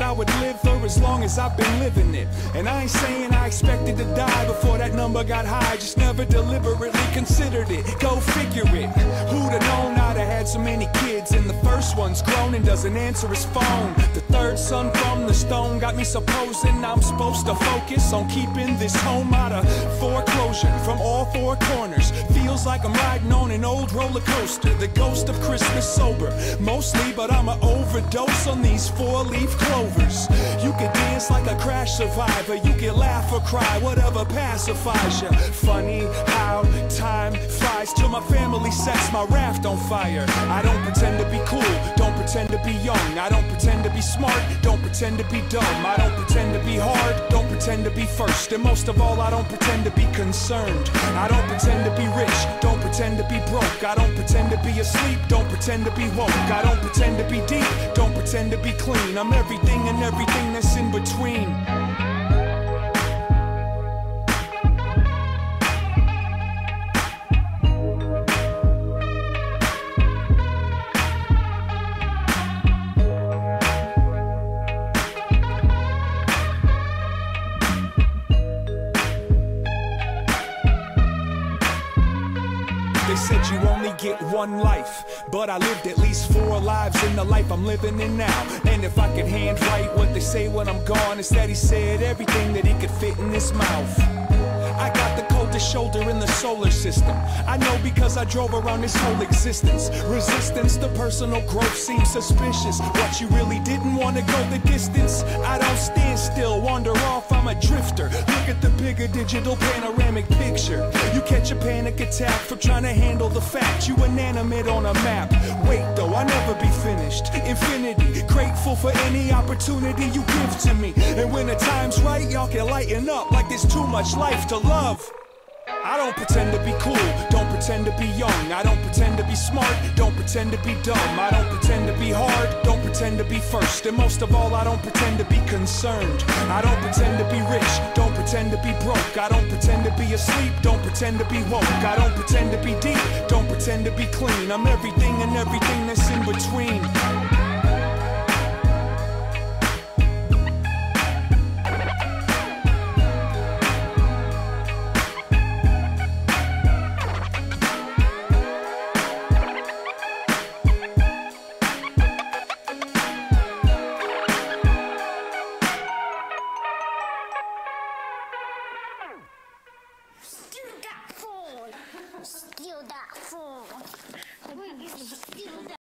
that I would live for as long as I've been living it. And I ain't saying I expected to die before that number got high, just never deliberately considered it. Go figure it. Who'd have known I'd have had so many kids, and the first one's grown and doesn't answer his phone. The third son from the stone got me supposing I'm supposed to focus on keeping this home out of foreclosure from all four corners. Feels like I'm riding on an old roller coaster, the ghost of Christmas sober mostly, but I'ma overdose on these four-leaf clovers. You can dance like a crash survivor, you can laugh or cry, whatever pacifies you. Funny how time flies till my family sets my raft on fire. I don't pretend to be cool, don't pretend to be young, I don't pretend to be smart, don't pretend to be dumb, I don't pretend to be hard, don't pretend to be first, and most of all I don't pretend to be concerned. I don't pretend to be rich, don't pretend to be broke, I don't pretend to be asleep, don't pretend to be woke, I don't pretend to be deep, don't pretend to be clean. I'm everything and everything that's in between. They said you only get one life, but I lived at least 4 lives in the life I'm living in now. And if I could handwrite what they say when I'm gone, it's that he said everything that he could fit in his mouth. I got the coldest shoulder in the solar system. I know because I drove around this whole existence. Resistance to personal growth seems suspicious. What, you really didn't want to go the distance? I don't stand still, wander off, I'm a drifter. Look at the bigger digital panoramic picture. You catch a panic attack from trying to handle the fact you inanimate on a map. Wait though, I'll never be finished. Infinity, grateful for any opportunity you give to me. And when the time's right, y'all can lighten up like there's too much life to love. I don't pretend to be cool, don't pretend to be young, I don't pretend to be smart, don't pretend to be dumb, I don't pretend to be hard, don't pretend to be first, and most of all I don't pretend to be concerned. I don't pretend to be rich, don't pretend to be broke, I don't pretend to be asleep, don't pretend to be woke, I don't pretend to be deep, don't pretend to be clean. I'm everything and everything that's in between.